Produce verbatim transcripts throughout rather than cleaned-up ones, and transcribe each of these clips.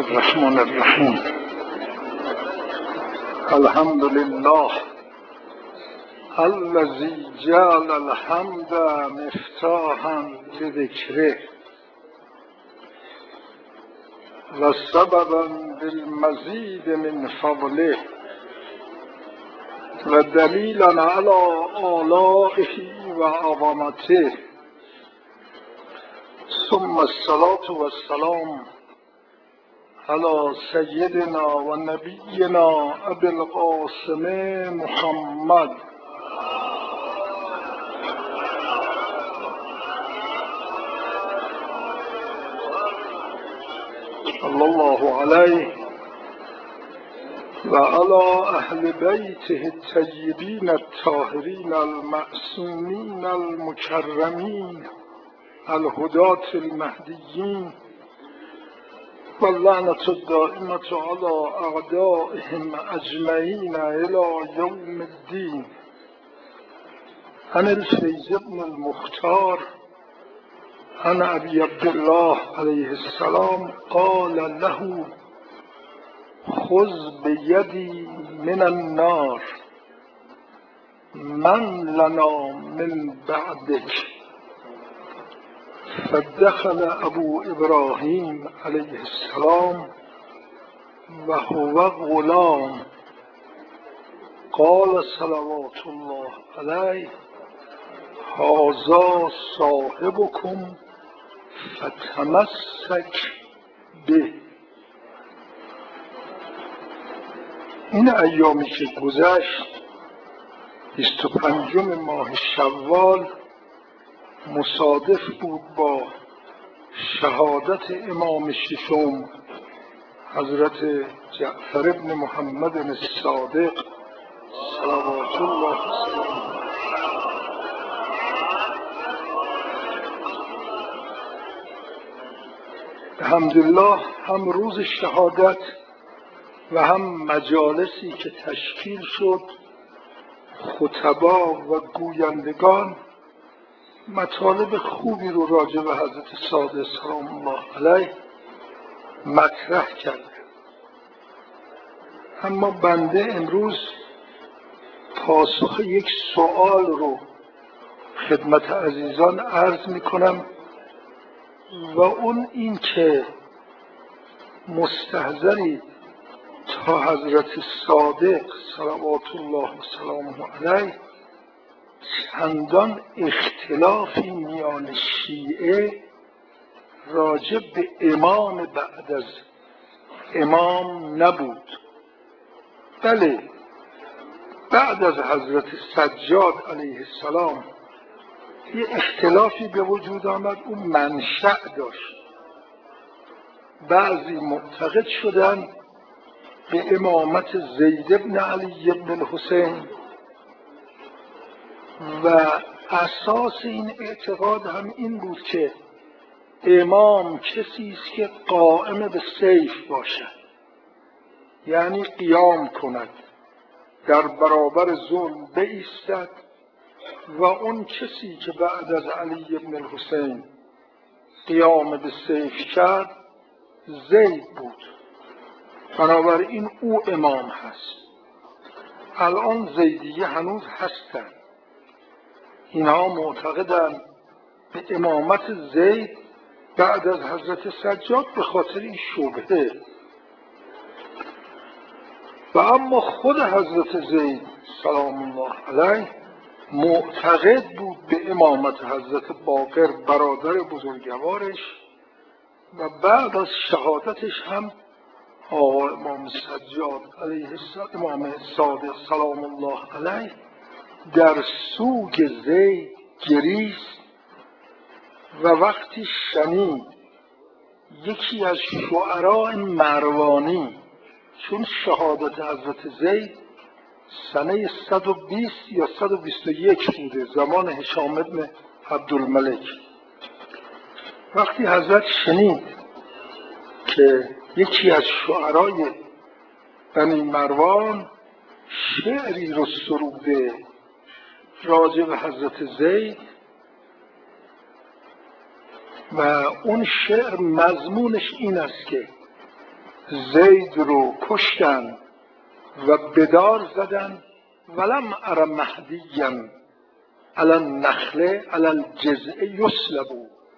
الرحمن الرحیم. الحمد لله الذي جعل الحمد مفتاحا لذکره و سببا بالمزید من فضله و دلیلا علی آلائه و عظمته. ثم الصلاة والسلام على سيدنا و نبینا ابی القاسم محمد صلی الله علیه و علی اهل بیته الطیبین الطاهرین المعصومین المکرمین الهداة المهدیین و اللعنة الدائمة على اعدائهم اجمعین الى یوم الدین. عن الفیض بن المختار عن ابی عبدالله علیه السلام قال له خذ بیدی من النار من لنا من بعدک. فدخل ابو ابراهیم علیه السلام و هو غلام. قال صلوات الله علیه هذا صاحبکم فتمسک به. این ایامی که گذشت بیست و پنجم ماه شوال مصادف بود با شهادت امام ششم حضرت جعفر ابن محمد الصادق صلوات الله علیه. الحمدلله هم روز شهادت و هم مجالسی که تشکیل شد خطبا و گویندگان مطالب خوبی رو راجع به حضرت صادق سلام الله علیه مطرح کرد. اما بنده امروز پاسخ یک سوال رو خدمت عزیزان عرض می کنم و اون این که مستحضری تا حضرت صادق صلوات الله و سلامه علیه چندان اختلافی میان شیعه راجع به امام بعد از امام نبود. بله بعد از حضرت سجاد علیه السلام یه اختلافی به وجود آمد، اون منشأ داشت. بعضی معتقد شدن به امامت زید بن علی بن الحسین و اساس این اعتقاد هم این بود که امام کسی است که قائم به سیف باشد، یعنی قیام کند، در برابر ظلم بایستد و اون کسی که بعد از علی بن الحسین قیام به سیف کرد زید بود، بنابراین او امام هست. الان زیدیه هنوز هستند، اینها معتقدند به امامت زید بعد از حضرت سجاد به خاطر این شبهه. و اما خود حضرت زید سلام الله علیه معتقد بود به امامت حضرت باقر برادر بزرگوارش و بعد از شهادتش هم آقا امام سجاد علیه السلام، امام صادق سلام الله علیه در سوگ زید گریست و وقتی شنید یکی از شعراء مروانی، چون شهادت حضرت زید سنه صد و بیست یا صد و بیست و یک بوده، زمان هشام ابن عبدالملک، وقتی حضرت شنید که یکی از شعرای بنی مروان شعری رو سروده راجع به حضرت زید و اون شعر مضمونش این است که زید رو کشتن و بدار زدن. ولم ار مهدیا علی النخله علی الجذع یصلب.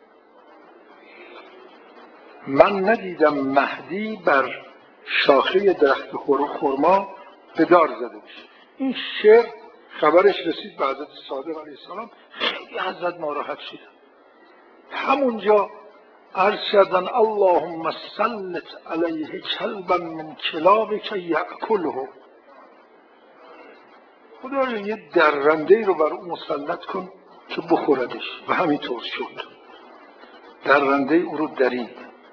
من ندیدم مهدی بر شاخه درخت خرما بدار زده بشه. این شعر خبرش رسید به حضرت صادق علیه السلام، خیلی حضرت ناراحت شدن. همونجا عرض کردن اللهم سلط علیه کلبا من کلابک یأکله. خدا یه درنده رو بر او مسلط کن که بخوردش. و همینطور شد، درنده او رو درید.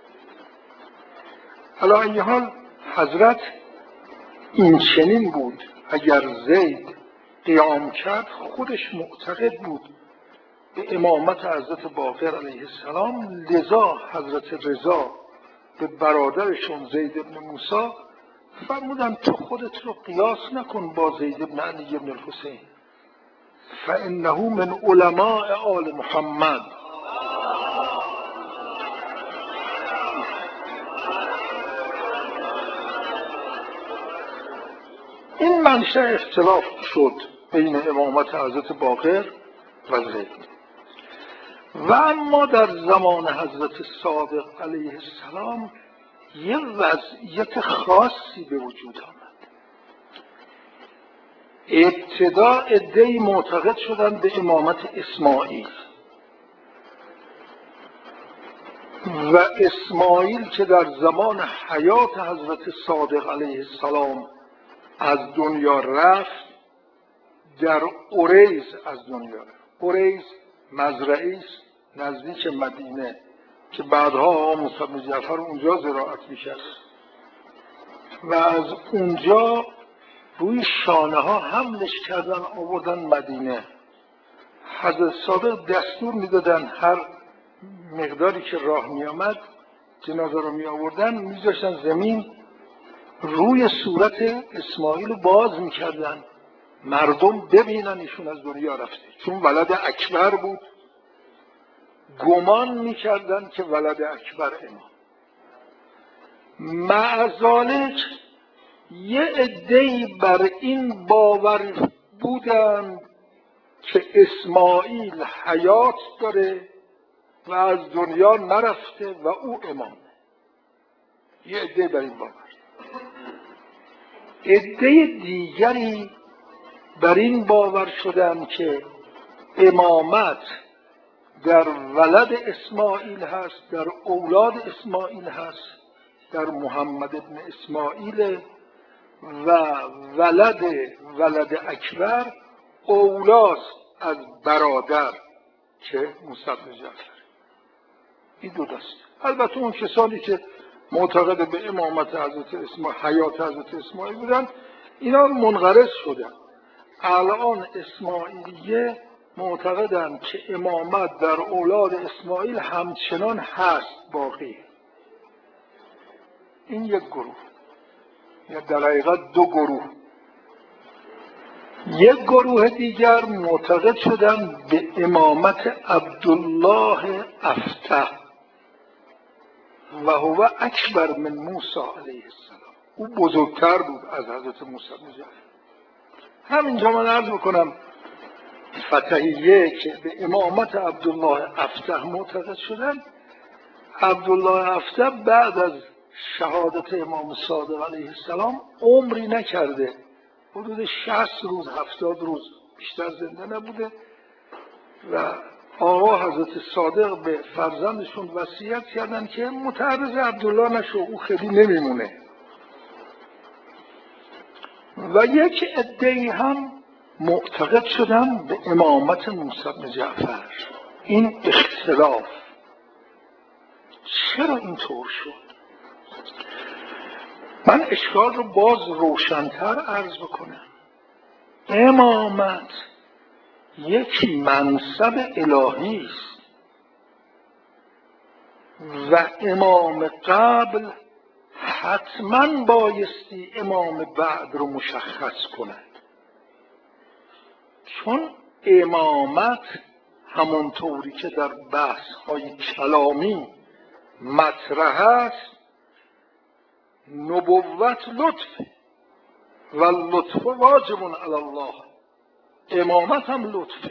علی ای حال حضرت این چنین بود. اگر زید قیام کرد خودش معتقد بود به امامت حضرت باقر علیه السلام، لذا حضرت رضا به برادرشون زید ابن موسی فرمودن تو خودت رو قیاس نکن با زید ابن علی ابن الحسین، فانه من علماء آل محمد. این منشأ اختلاف شد بین امامت حضرت باقر و زید. و اما در زمان حضرت صادق علیه السلام یه وضعیت خاصی به وجود آمد. ابتدا عده‌ای معتقد شدند به امامت اسماعیل و اسماعیل که در زمان حیات حضرت صادق علیه السلام از دنیا رفت، در اوریز از دنیا رفت. اوریز مزرعی است نزدیک مدینه که بعدها آقا موسی بن جعفر اونجا زراعت می‌کرد و از اونجا روی شانه ها حملش کردن آوردن مدینه. حضرت صادق دستور میدادن هر مقداری که راه می آمد جنازه رو می آوردن میذاشتن زمین، روی صورت اسماعیل رو باز میکردن مردم ببینن ایشون از دنیا رفته. چون ولد اکبر بود گمان میکردن که ولد اکبر امام. مع ذالک یه عده‌ای بر این باور بودن که اسماعیل حیات داره و از دنیا نرفته و او امامه. یه عده بر این باور. عده دیگری بر این باور شدن که امامت در ولد اسماعیل هست، در اولاد اسماعیل هست، در محمد ابن اسماعیل و ولد ولد اکبر اولاست از برادر که موسی بن جعفر. این دو دسته. البته اون کسانی که معتقد به امامت حضرت اسماعیل، حیات حضرت اسماعیل بودن، اینا منقرض شدن. الان اسماعیلیه معتقدن که امامت در اولاد اسماعیل همچنان هست باقی. این یک گروه، یا در حقیقت دو گروه. یک گروه دیگر معتقد شدن به امامت عبدالله افتح و هو اکبر من موسی علیه السلام. او بزرگتر بود از حضرت موسی بن جعفر. همینجا من عرض میکنم فتحیه که به امامت عبدالله افتح معتقد شدن، عبدالله افتح بعد از شهادت امام صادق علیه السلام عمری نکرده، حدود شصت روز هفتاد روز بیشتر زنده نبوده و آقا حضرت صادق به فرزندشون وصیت کردن که متعرض عبدالله نشو، او خیلی نمیمونه. و یک عده‌ای هم معتقد شدن به امامت موسی بن جعفر. این اختلاف چرا اینطور شد؟ من اشکال رو باز روشن‌تر عرض بکنم. امامت یک منصب الهی است و امام قبل حتما بایستی امام بعد رو مشخص کند، چون امامت همونطوری که در بحث های کلامی مطرح است نبوت لطفه و لطف واجب علی الله، امامت هم لطفه.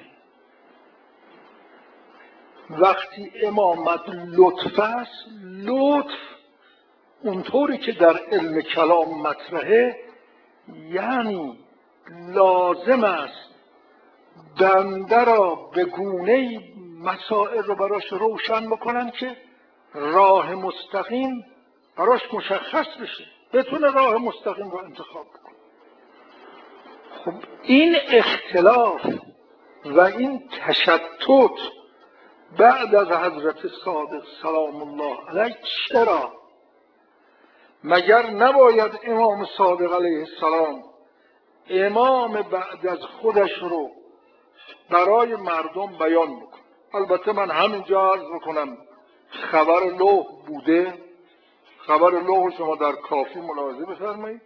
وقتی امامت لطف است، لطف اونطوری که در علم کلام مطرحه، یعنی لازم است بنده را به گونه‌ای مسائل رو براش روشن بکنن که راه مستقیم براش مشخص بشه، بتونه راه مستقیم رو انتخاب بکنه. خب این اختلاف و این تشتت بعد از حضرت صادق سلام الله علیه چرا؟ مگر نباید امام صادق علیه السلام امام بعد از خودش رو برای مردم بیان بکنه؟ البته من همینجا عرض بکنم خبر لوح بوده. خبر لوح شما در کافی ملاحظه بفرمایید،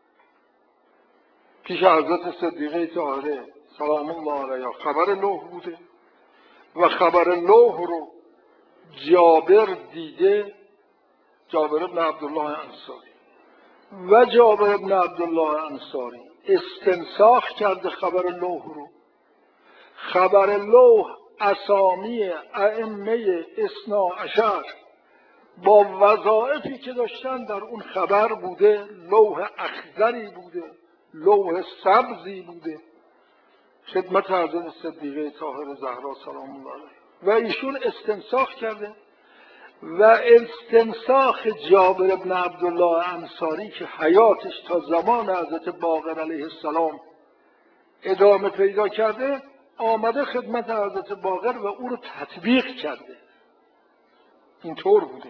پیش حضرت صدیقه طاهره سلام الله علیها خبر لوح بوده و خبر لوح رو جابر دیده، جابر ابن عبدالله انصاری، و جابر ابن عبدالله انصاری استنساخ کرده خبر لوح رو. خبر لوح اسامی ائمه اثنا عشر با وظایفی که داشتن در اون خبر بوده، لوح اخضری بوده، لوح سبزی بوده، خدمت حضرت صدیقه طاهره زهرا سلام الله علیها، و ایشون استنساخ کرده. و استنساخ جابر بن عبدالله انصاری که حیاتش تا زمان حضرت باقر علیه السلام ادامه پیدا کرده، آمده خدمت حضرت باقر و او رو تطبیق کرده. اینطور بوده.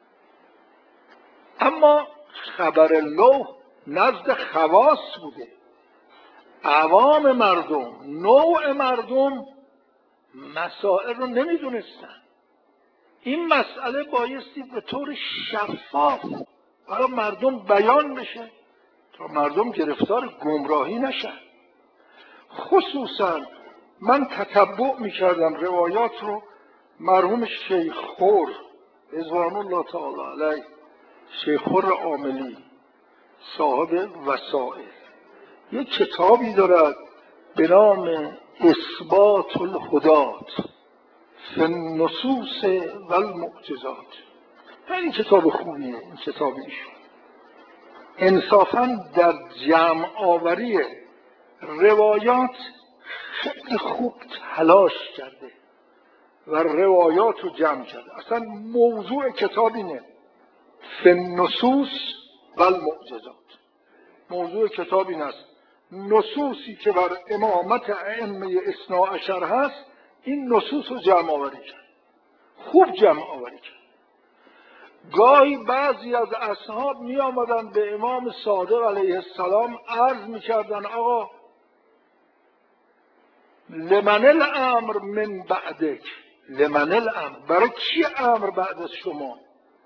اما خبر لوح نزد خواص بوده، عوام مردم، نوع مردم مسائل رو نمیدونستن. این مسئله بایستی به طور شفاف برای مردم بیان بشه تا مردم گرفتار گمراهی نشن. خصوصا من تتبع میکردم روایات رو. مرحوم شیخ خور رضوان الله تعالی علیه، شیخ خور عاملی صاحب وسائل، یک کتابی دارد به نام اثبات الهدات فی النصوص و المعجزات. خیلی کتاب خوبیه این کتاب ایشون. انصافاً در جمع آوری روایات خیلی خوب تلاش کرده و روایات رو جمع کرده. اصلا موضوع کتاب اینه، فی النصوص و المعجزات. موضوع کتاب این است نصوصی که بر امامت ائمه اثنا عشر هست، این نصوص رو جمع آوری کرد، خوب جمع آوری کرد. گاهی بعضی از اصحاب می آمدن به امام صادق علیه السلام عرض می کردن آقا لمن الامر من بعدک، لمن الامر، برای کی امر بعد از شما؟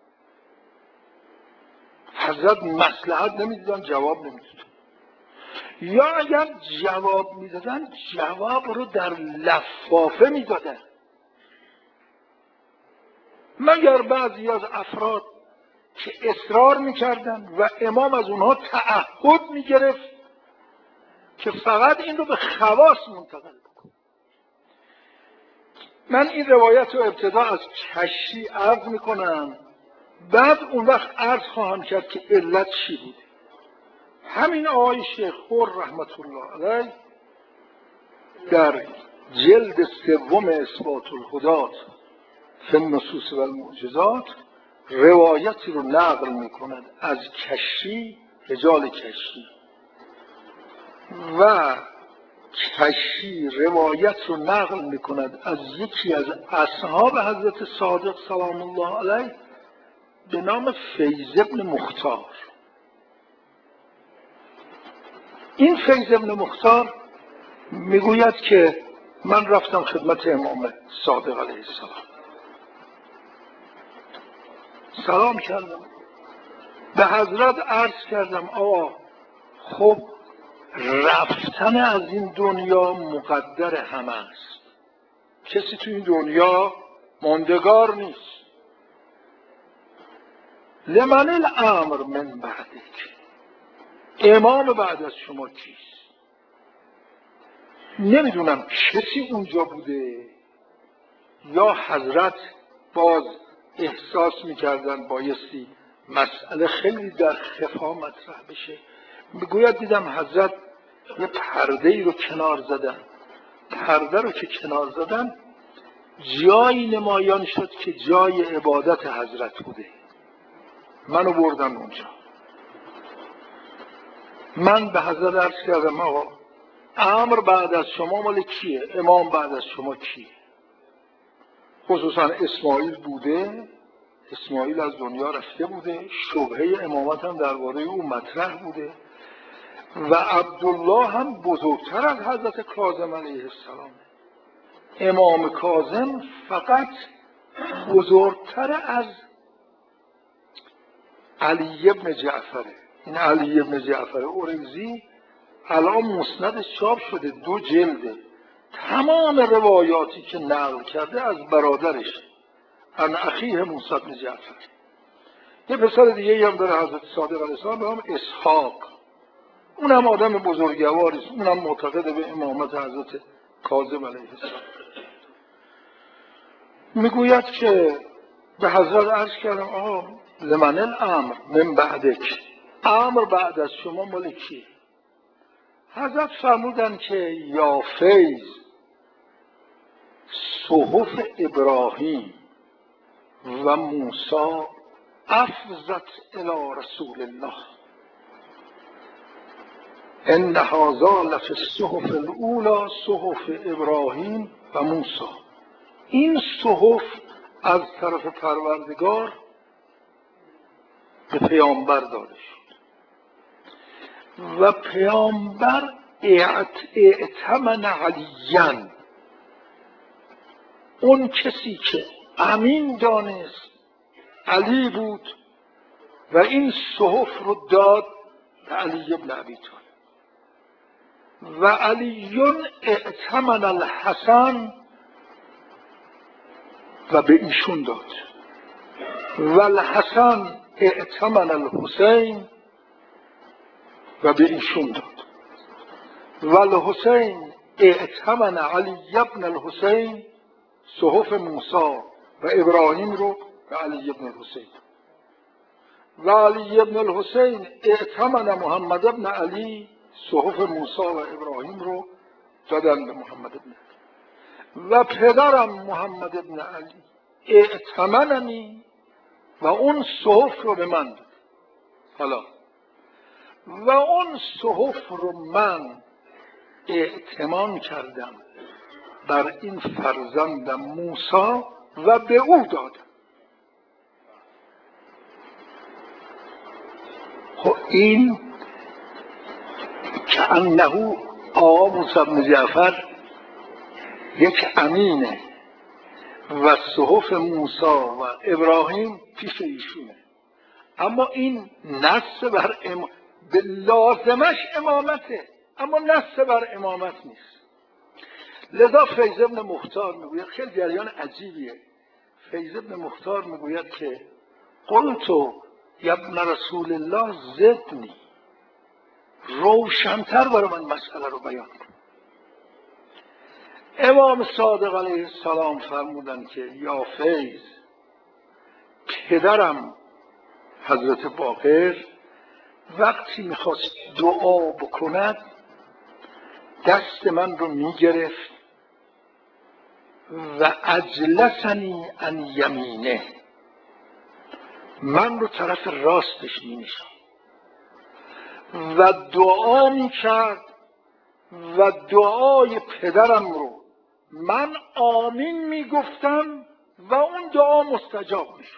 حضرت مصلحت نمیدیدن، جواب نمیدادن، یا اگر جواب میدادن جواب رو در لفافه میدادن. مگر بعضی از افراد که اصرار میکردن و امام از اونها تعهد میگرفت که فقط این رو به خواص منتقل بکن. من این روایت رو ابتدا از کشی عرض میکنم، بعد اون وقت عرض خواهم کرد که علت چی بود. همین آقای شیخ خور رحمت الله علیه در جلد سوم اثبات الهدات فی النصوص و المعجزات روایتی رو نقل میکند از کشی، رجال کشی، و کشی روایت رو نقل میکند از یکی از اصحاب حضرت صادق سلام الله علیه به نام فیض ابن مختار. این فیض ابن مختار میگوید که من رفتم خدمت امام صادق علیه السلام، سلام کردم، به حضرت عرض کردم آقا خب رفتن از این دنیا مقدر همه است، کسی تو این دنیا ماندگار نیست. لمن الامر من بعدک، امام بعد از شما کیست؟ نمیدونم کسی اونجا بوده یا حضرت باز احساس میکردن بایستی مسئله خیلی در خفا مطرح بشه. میگوید دیدم حضرت یه پرده ای رو کنار زدن، پرده رو که کنار زدن جایی نمایان شد که جای عبادت حضرت بوده. منو بردن اونجا. من به حضرت عرض کردم آقا امر بعد از شما مال کیه؟ امام بعد از شما کیه؟ خصوصا اسماعیل بوده، اسماعیل از دنیا رفته بوده، شبهه امامت هم درباره او مطرح بوده و عبدالله هم بزرگتر از حضرت کاظم علیه السلام. امام کاظم فقط بزرگتر از علی ابن جعفره. این علی ابن جعفر اورنزی الان مسندش چاپ شده، دو جلده، تمام روایاتی که نقل کرده از برادرش ان اخیه موسی بن جعفر. یه پسر دیگه هم داره حضرت صادق علیه السلام به نام اسحاق، اونم آدم بزرگواری است، اونم معتقد به امامت حضرت کاظم علیه السلام. میگوید که به حضرت عرض کردم آقا لمن الامر من بعدک، امر بعد از شما مال کیه؟ حضرت فرمودن که یا فیض صحف ابراهیم و موسی افضت الی رسول الله ان هذا لفی الصحف الاولی صحف ابراهیم و موسی. این صحف از طرف پروردگار به پیامبر داده شد و پیامبر ائتمن علیاً، اون کسی که امین دانست علی بود و این صحف رو داد به علی ابن ابی طالب و علیون ائتمن الحسن و به ایشون داد و الحسن ائتمن الحسین و به ایشون داد و الحسین ائتمن علی ابن الحسین صحف موسی و ابراهیم رو به علی ابن الحسین و علی ابن الحسین ائتمن محمد ابن علی صحف موسی و ابراهیم رو دادن به محمد ابن علی و پدرم محمد ابن علی ائتمننی و اون صحف رو به من داد. حالا و اون صحف رو من ائتمان کردم بر این فرزندم موسی و به او دادم. خب این که انه آقا موسی بن جعفر یک امینه و صحف موسی و ابراهیم پیش ایشونه، اما این نص بر ام... به لازمش امامته اما نص بر امامت نیست. لذا فیض ابن مختار میگوید، خیلی جریان عجیبیه، فیض ابن مختار میگوید که قلتو یا ابن رسول الله زدنی، روشنتر برای من مسئله رو بیان کن. امام صادق علیه السلام فرمودن که یا فیض، پدرم حضرت باقر وقتی میخواست دعا بکند دست من رو میگرفت و اجلسنی عن یمینه، من رو طرف راستش مینشاند و دعا میکرد و دعای پدرم رو من آمین میگفتم و اون دعا مستجاب میشد.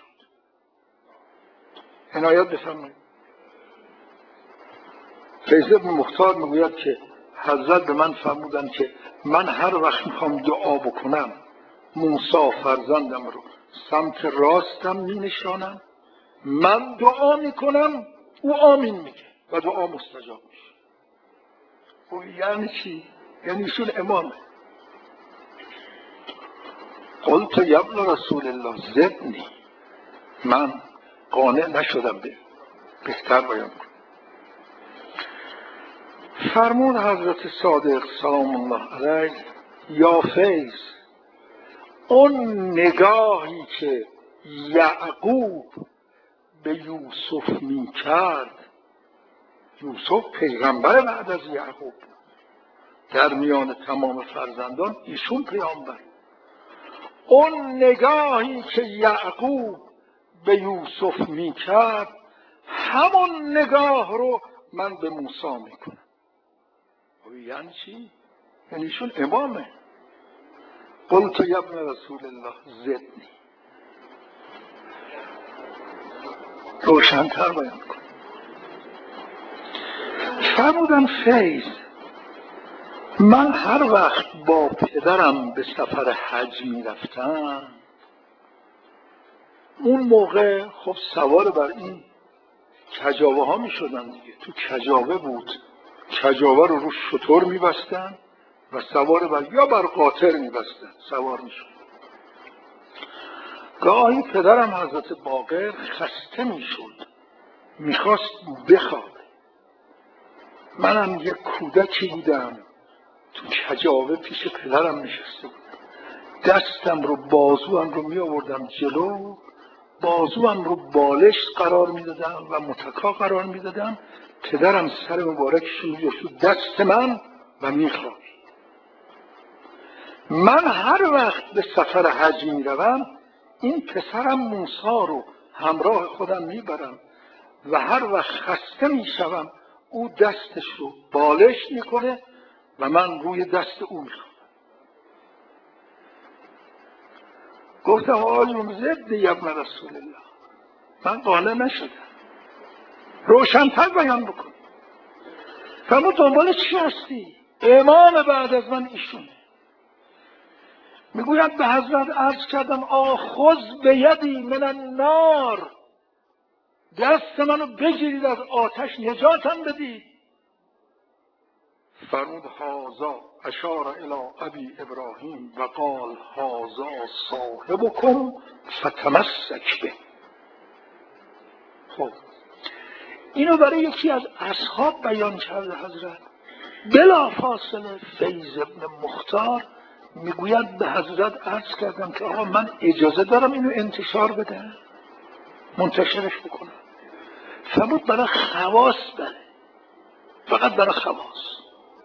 عنایت بفرمایید. فیض ابن مختار میگوید که حضرت به من فرمودن که من هر وقت میخوام دعا بکنم موسی فرزندم رو سمت راستم مینشانم، من دعا میکنم او آمین میگه و دعا مستجاب میشه. خب یعنی چی؟ یعنی ایشون امامه. قلت یا ابن رسول الله زدنی، من قانع نشدم به بهتر بیان کنم. فرمود حضرت صادق سلام الله علیه: یا فیض، اون نگاهی که یعقوب به یوسف می کرد، یوسف پیغمبر بعد از یعقوب در میان تمام فرزندان ایشون پیامبر، اون نگاهی که یعقوب به یوسف می کرد همون نگاه رو من به موسی می کنم. یعنی چی؟ یعنی ایشون امامه. قلت یا ابن رسول الله زدنی. روشن‌تر بیان کن. فرمودن فیض، من هر وقت با پدرم به سفر حج می رفتم، اون موقع خب سوار بر این کجاوه ها می شدن دیگه، تو کجاوه بود، کجاوه رو رو شتر می بستن و سوار بر یا بر قاطر می بستن سوار می شدن. گاهی پدرم حضرت باقر خسته می شد، می خواست بخوابه. منم یک کودکی بودم، تو کجاوه پیش پدرم نشسته بودم، دستم رو بازوام رو می آوردم جلو، بازوام رو بالش قرار می دادم و متکا قرار می دادم، پدرم سر مبارکش رو می آورد دست من و می خوابید. من هر وقت به سفر حج می روم این پسرم موسی رو همراه خودم می برم و هر وقت خسته می شوم او دستش رو بالش می کنه و من روی دست او می خوابم. گفتم آقایون ضد ابن رسول الله، من قانع نشدم، روشن‌تر بیان بکن. فرمود دنبال چی هستی؟ امام بعد از من ایشونه. میگوید به حضرت عرض کردم آخذ به یدی من النار، دست منو بگیرید از آتش نجاتم بدید. فرمود هازا، اشار الی ابی ابراهیم و قال هازا صاحبکم فتمسک به. خب اینو برای یکی از اصحاب بیان کرده حضرت. بلا فاصله فیض ابن مختار میگوید به حضرت عرض کردم که آقا من اجازه دارم اینو انتشار بدم، منتشرش بکنم. فرمود برای خواص بره، فقط برای خواص.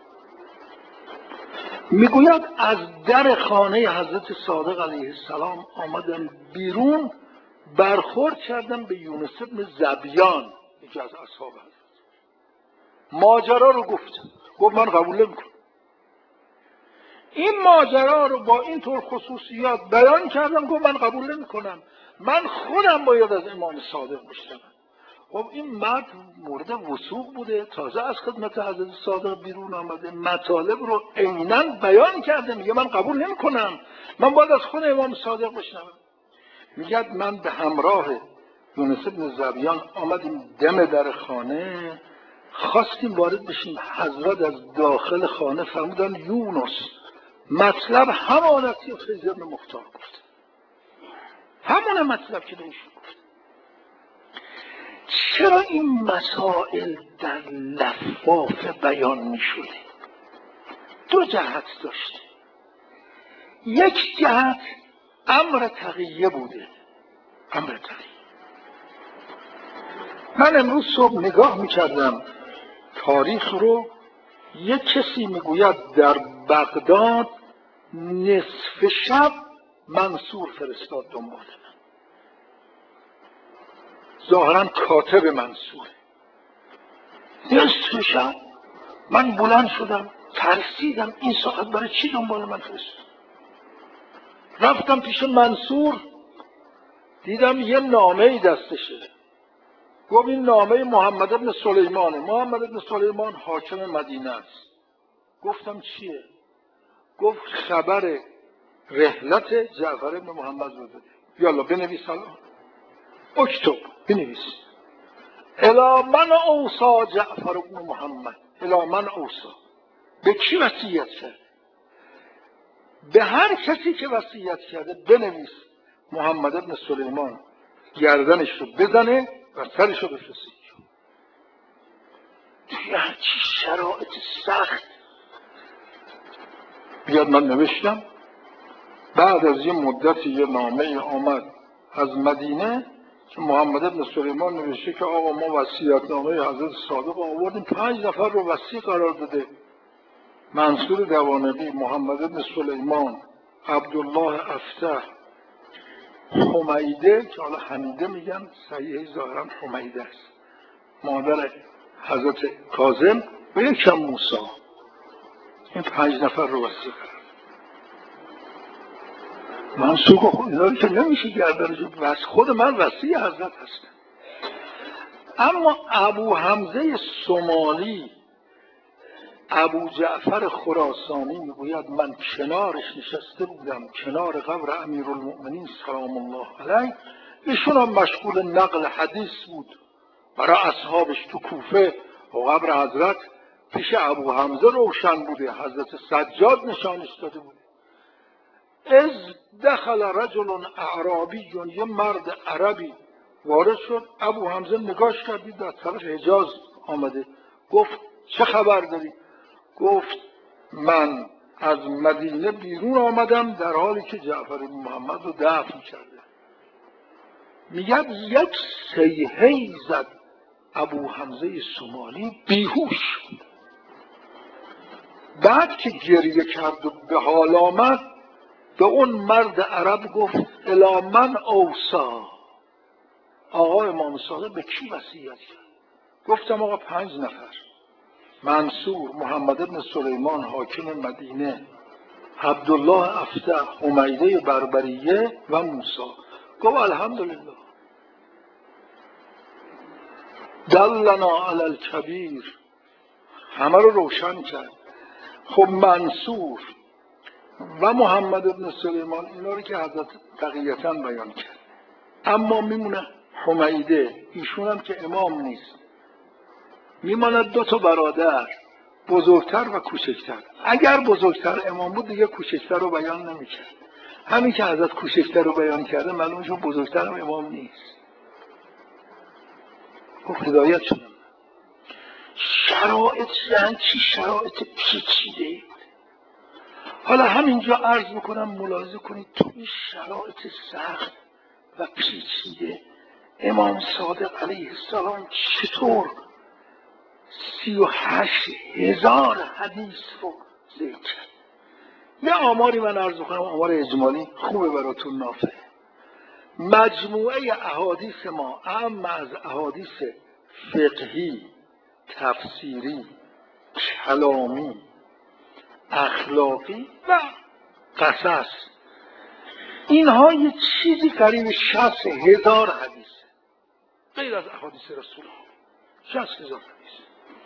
میگوید از در خانه حضرت صادق علیه السلام آمدم بیرون، برخورد کردم به یونس ابن زبیان، یکی از اصحاب حضرت. ماجرا رو گفتم، گفت من قبول نمی‌کنم. این ماجرا رو با این طور خصوصیات بیان کردم، گفت من قبول نمی‌کنم، من خودم باید از امام صادق بشنوم. خب این مرد مورد وثوق بوده، تازه از خدمت حضرت صادق بیرون آمده، مطالب رو عیناً بیان کرده، میگه من قبول نمی‌کنم، من باید از خود امام صادق بشنوم. میگه من به همراه یونس بن زبیان آمدیم دم در خانه، خواستیم وارد بشیم، حضرت از داخل خانه فرمودن یونس، مطلب همانتی فیض ابن مختار گفت، همون مطلب که بهش گفت. چرا این مسائل در لفاف بیان می شده؟ دو جهت داشته. یک جهت امر تقیه بوده، امر تقیه. من امروز صبح نگاه می کردم تاریخ رو، یک کسی می گوید در بغداد نصف شب منصور فرستاد دنبال من، ظاهرا کاتب منصوره. نصف شب من بلند شدم، ترسیدم این ساعت برای چی دنبال من فرستاد. رفتم پیش منصور، دیدم یه نامه ای دستشه، گفت این نامه محمد ابن سلیمانه. محمد ابن سلیمان حاکم مدینه است. گفتم چیه؟ گفت خبر رحلت جعفر ابن محمد رو بده. یالا بنویس، الان اکتب بنویس الی من اوصا جعفر ابن محمد، الی من اوصا. به کی وصیت کرده؟ به هر کسی که وصیت کرده بنویس محمد ابن سلیمان گردنش رو بزنه و سرش رو بفرسته. یعنی شرایط سخت. بیاد من نوشتم بعد از یه مدت یه نامه آمد از مدینه که محمد بن سلیمان نوشته که آقا ما وصیت‌نامه حضرت صادق آوردیم، پنج نفر رو وصی قرار داده، منصور دوانقی، محمد بن سلیمان، عبدالله افتح، حمیده که حالا حمیده میگن، صحیح ظاهرا حمیده است، مادر حضرت کاظم، و یکم موسی. این پنج نفر رو وصی قرار. منصور خود اینا رو که نمیشه گردنش بس، خود من وصی حضرت هستم. اما ابو حمزه سومالی، ابو جعفر خراسانی میگوید من کنارش نشسته بودم، کنار قبر امیرالمؤمنین سلام الله علیه. ایشون هم مشغول نقل حدیث بود برای اصحابش تو کوفه، و قبر حضرت پیش ابو حمزه روشن بوده، حضرت سجاد نشانش داده بود. از دخل رجل اعرابی، یه مرد عربی وارد شد، ابو حمزه نگاش کردید در طرف حجاز آمده، گفت چه خبر داری؟ گفت من از مدینه بیرون آمدم در حالی که جعفر بن محمد رو دفن کرده. میگه یک صیحه‌ای زد ابو حمزه سومالی، بیهوش شد. بعد که گریه کرد و به حال آمد، به اون مرد عرب گفت الی من اوصا، آقا امام صادق به کی وصیت کرد؟ گفتم آقا پنج نفر، منصور، محمد بن سلیمان حاکم مدینه، عبدالله افتح، حمیده بربریه و موسی. گفت الحمدلله دلنا علی الکبیر، همه رو روشن کرد. خب منصور و محمد بن سلیمان اینا رو که حضرت تقییتا بیان کرد، اما میمونه حمیده، ایشون هم که امام نیست، میماند دو تا برادر، بزرگتر و کوچکتر. اگر بزرگتر امام بود دیگه کوچکتر رو بیان نمیکرد. همین که حضرت کوچکتر رو بیان کرده معلومه چون بزرگتر هم امام نیست. خب هدایت شدن. شرایط یعنی چی؟ شرایط پیچیده. حالا همینجا عرض میکنم ملاحظه کنید تو این شرایط سخت و پیچیده امام صادق علیه السلام چطور سی و هشت هزار حدیث رو ذکر کرد. یه آماری من عرض میکنم، آمار اجمالی خوبه براتون نافع. مجموعه احادیث ما اهم از احادیث فقهی، تفسیری، کلامی، اخلاقی و قصص، اینها یه چیزی قریب شصت هزار حدیثه غیر از احادیث رسول الله. شصت هزار حدیث،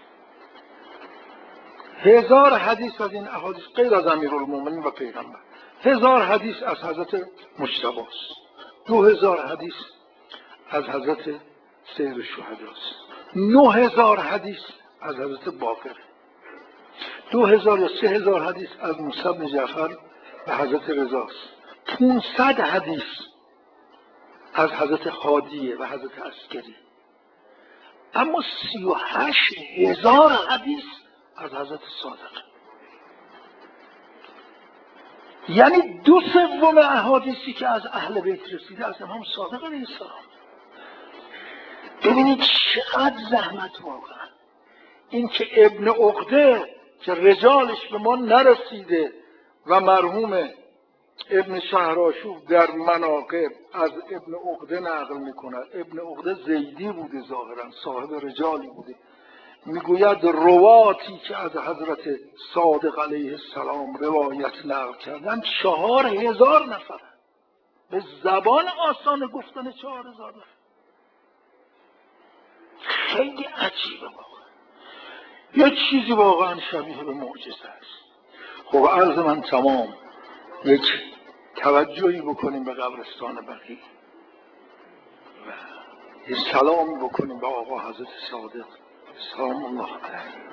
هزار حدیث از این احادیث غیر از امیرالمومنین و پیغمبر، هزار حدیث از حضرت مجتبی است، دو هزار حدیث از حضرت سید الشهدا است، نه هزار حدیث از حضرت باقر، دو هزار یا سه هزار حدیث از موسی بن جعفر و حضرت رضا است، پانصد حدیث از حضرت هادیه و حضرت عسکری، اما سی و هشت هزار حدیث از حضرت صادق. یعنی دو سوم احادیثی که از اهل بیت رسیده از امام صادق علیه السلام. ببینید چقدر زحمت واقعا. این که ابن عقده که رجالش به ما نرسیده و مرحوم ابن شهرآشوب در مناقب از ابن عقده نقل میکنه. ابن عقده زیدی بوده، ظاهرا صاحب رجالی بوده. میگوید رواتی که از حضرت صادق علیه السلام روایت نقل کردن چهار هزار نفر، به زبان آسان گفتن چهار هزار نفر. خیلی عجیبه واقعا، یه چیزی واقعا شبیه به معجزه است. خب عرض من تمام. یک توجهی بکنیم به قبرستان بقیع و یه سلامی بکنیم به آقا حضرت صادق سلام الله علیه.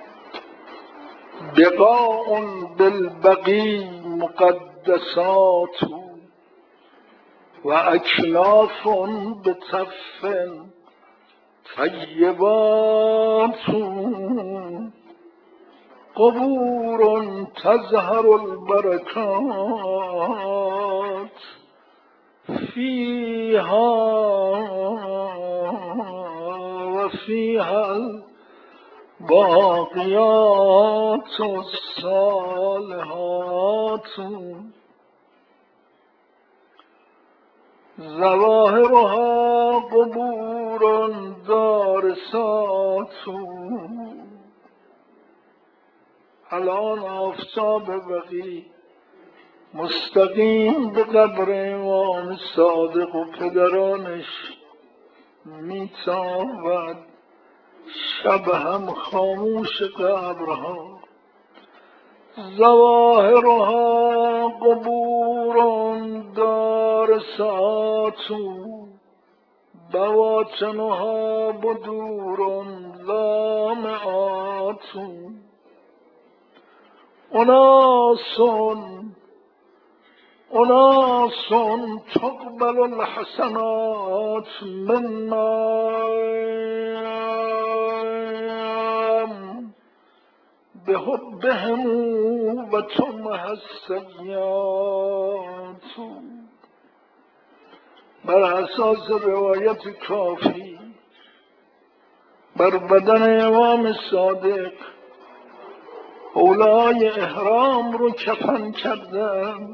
بقاء بالبقیع مقدسات و اکناف به تف طیبات قبور تظهر البرکات فیها و فیها الباقیات الصالحات ظواهرها قبور دارسات. الان آفتاب بقی مستقیم به قبر امام صادق و پدرانش میتابد. شب هم خاموش قبرها. ظواهرها قبور دارسات بواطنها بدور ظامئات. اناس اناس تقبل الحسنات منا بحبهم و تمح السیئات. بر اساس روایت کافی بر بدن امام صادق اولای احرام رو کفن کردن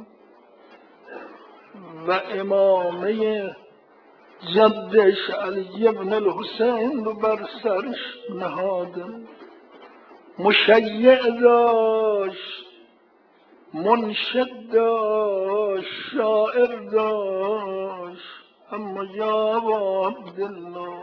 و امامه جدش علی ابن الحسین رو بر سرش نهادن. مشیع داشت، منشد داشت، شاعر داشت، اما یا عبدالله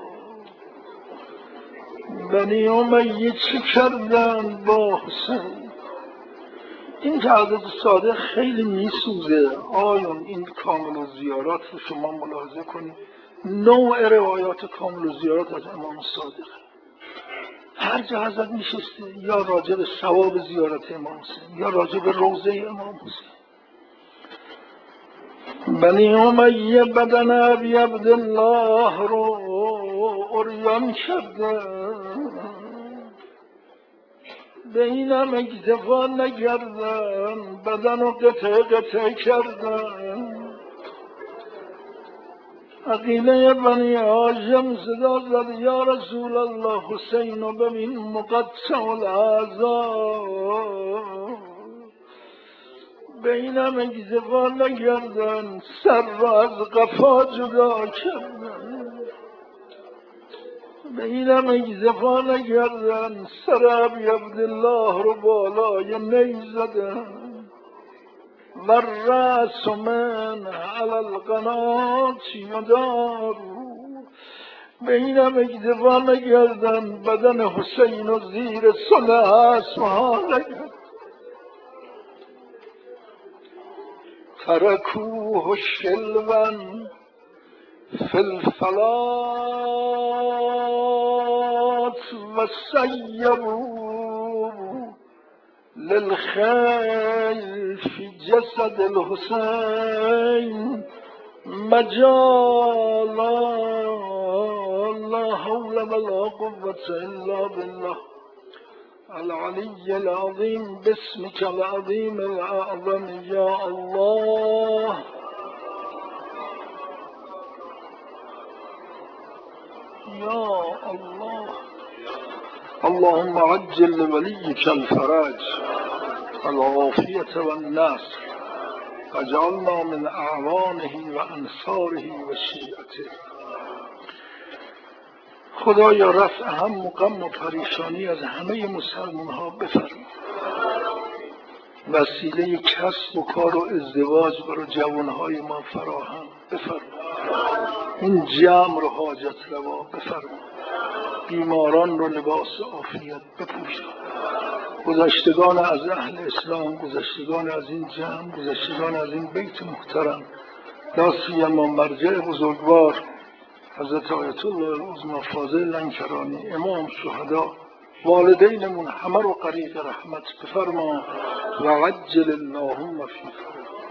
بنی امیه چه کردن با حسین؟ این که حضرت صادق خیلی میسوزه. آیون این کامل الزیارات رو شما ملاحظه کنید، نوع روایات کامل الزیارات از امام صادق هر جا حضرت میشسته یا راجع به ثواب زیارت امام حسین یا راجع به روضه امام حسین. بنی امیه بدن ابی عبدالله رو عریان کردن، به اینم اکتفا نکردن، بدن رو قطعه قطعه کردن. عقیله بنی هاشم صدا زد یا رسول الله حسین رو ببین مقطع الاعضاء. به اینم اکتفا نکردن، سر را از قفا جدا کردن. به اینم اکتفا نکردن، سر ابی عبدالله رو بالای نی زدن. و الرأس من علی القنات یدار. به اینم اکتفا نکردن، بدن حسین و زیر صلح اسمها نکردن. ترکوه شلوا فی الفلات و سیبوا للخیل فی جسد الحسین مجالا. لا حول ولا قوة الا بالله العلی العظیم باسمک العظیم الاعظم یا الله. یا الله. اللهم عجل لوليك الفرج والعافية والنصر واجعلنا من اعوانه و انصاره و شیعته. خدایا رفع هم و غم و پریشانی از همه مسلمان ها بفرما. وسیله کسب و کار و ازدواج برای جوانهای ما فراهم بفرما. این جمع رو حاجت روا بفرما. بیماران رو لباس عافیت بپوشان. گذشتگان از اهل اسلام، گذشتگان از این جمع، گذشتگان از این بیت محترم، لا سیما مرجع بزرگوار حضرت آیت الله العظمی فاضل لنکرانی، امام شهدا، والدینمون همه رو غریق رحمت بفرما و عجل اللهم فی فرج.